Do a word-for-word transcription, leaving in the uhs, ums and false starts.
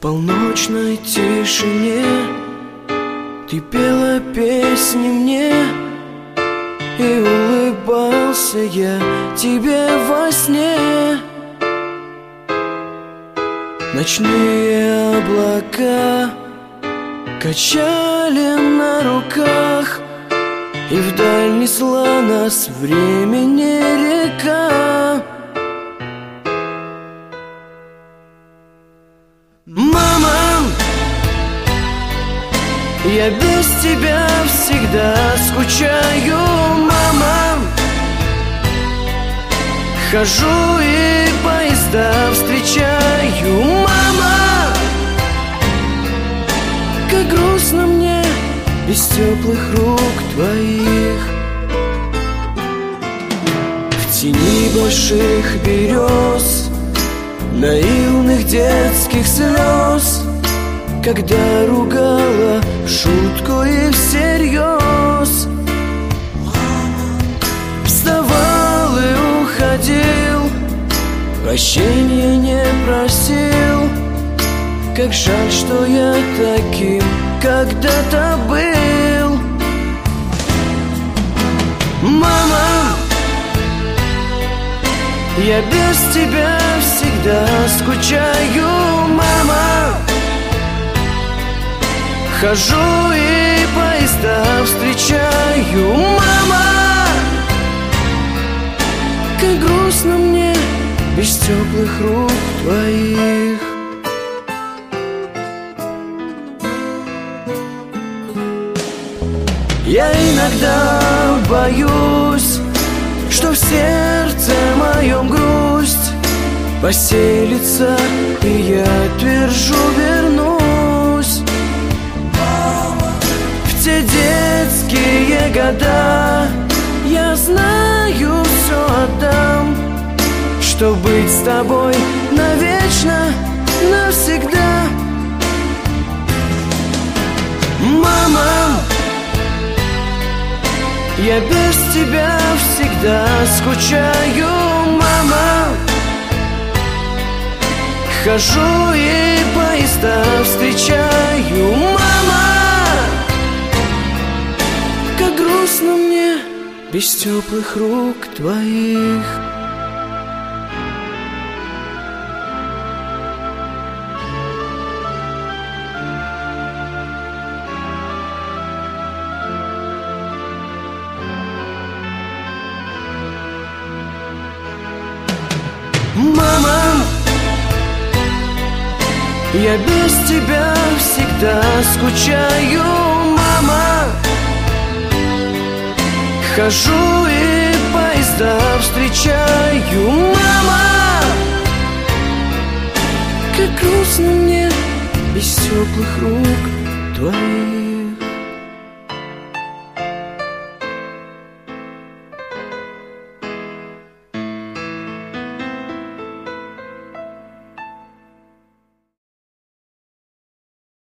полночной тишине ты пела песни мне, и улыбался я тебе во сне. Ночные облака качали на руках, и вдаль несла нас времени река. Мама, я без тебя всегда скучаю. Мама, хожу и поезда встречаю. Мама, как грустно мне без теплых рук твоих. В тени больших берез, наивных детских слез, когда ругала в шутку и всерьез. Вставал и уходил, прощения не просил. Как жаль, что я таким когда-то был. Мама, я без тебя всегда скучаю. Мама, хожу и поезда встречаю. Мама, как грустно мне без теплых рук твоих. Я иногда боюсь, что в сердце моем грусть поселится, и я твержу вернусь в те детские года. Я знаю, все отдам, чтоб быть с тобой навечно, навсегда. Мама, я без тебя всегда скучаю. Мама, хожу и поезда встречаю. Мама, как грустно мне без теплых рук твоих. Мама, я без тебя всегда скучаю. Мама, хожу и поезда встречаю. Мама, как грустно мне без теплых рук твоих.